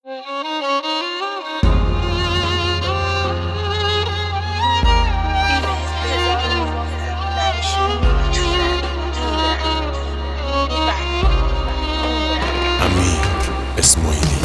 امیر اسماعیلی.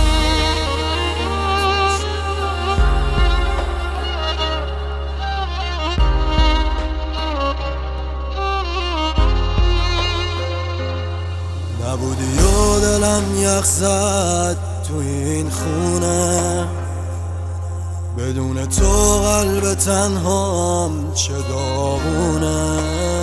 نبودی و دلم یخ زد تو این خونه، بدون تو قلب تنهام چه داغونه.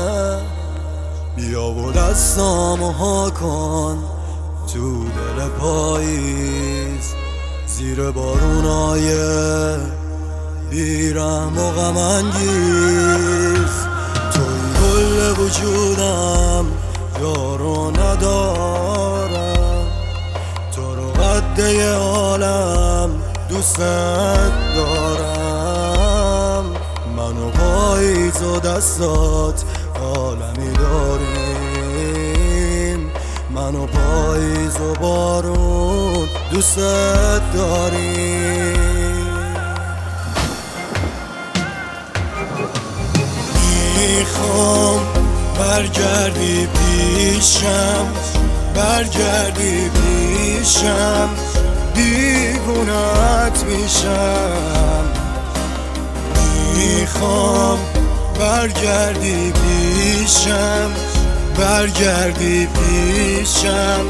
بیا و دستامو ها کن تو دل پاییز، زیر بارونای بیرحم و غم انگیز. توی کل وجودم یارو ندارم، تو رو قده عالم دوست دارم. من و پاییز و دستات عالمی داریم، من و پاییز و بارون دوست داریم. میخوام برگردی پیشم، برگردی پیشم، دیوونت میشم. میخوام برگردی پیشم، برگردی پیشم،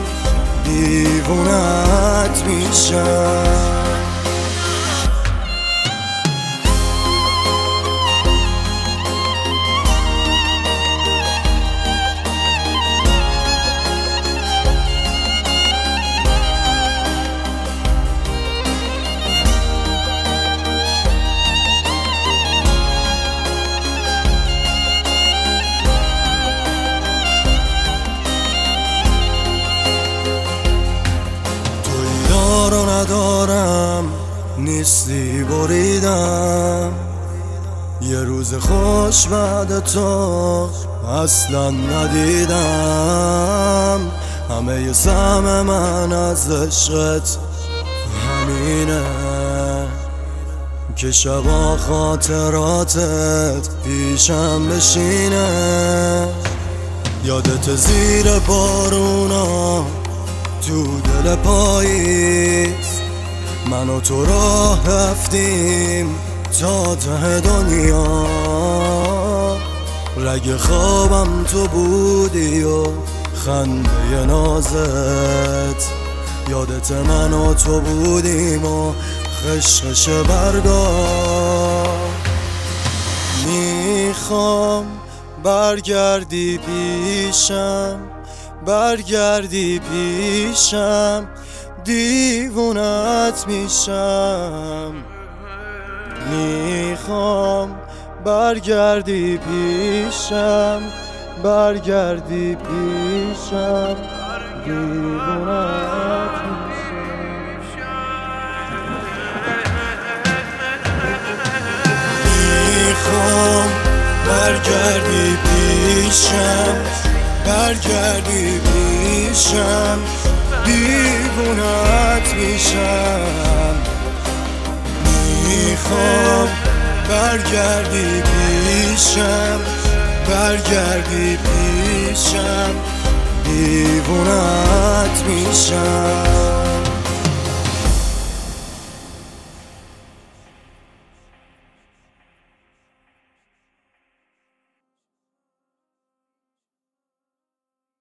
دیوونت میشم. رو ندارم نیستی بریدم، یه روز خوش بعد تو اصلا ندیدم. همه سهم من از عشقت همینه که شبا خاطراتت پیشم بشینه. یادت زیر بارونا تو دل پاییز، من و تو راه رفتیم تا ته دنیا. رگ خوابم تو بودی و خنده نازت، یادت من و تو بودیم و خشخش برگا. میخوام برگردی پیشم، برگردی پیشم، دیوونت میشم. میخوام برگردی پیشم، برگردی پیشم، دیوونت میشم. میخوام برگردی پیشم، برگردی پیشم، دیوونت میشم. میخوام برگردی پیشم، برگردی پیشم، دیوونت میشم.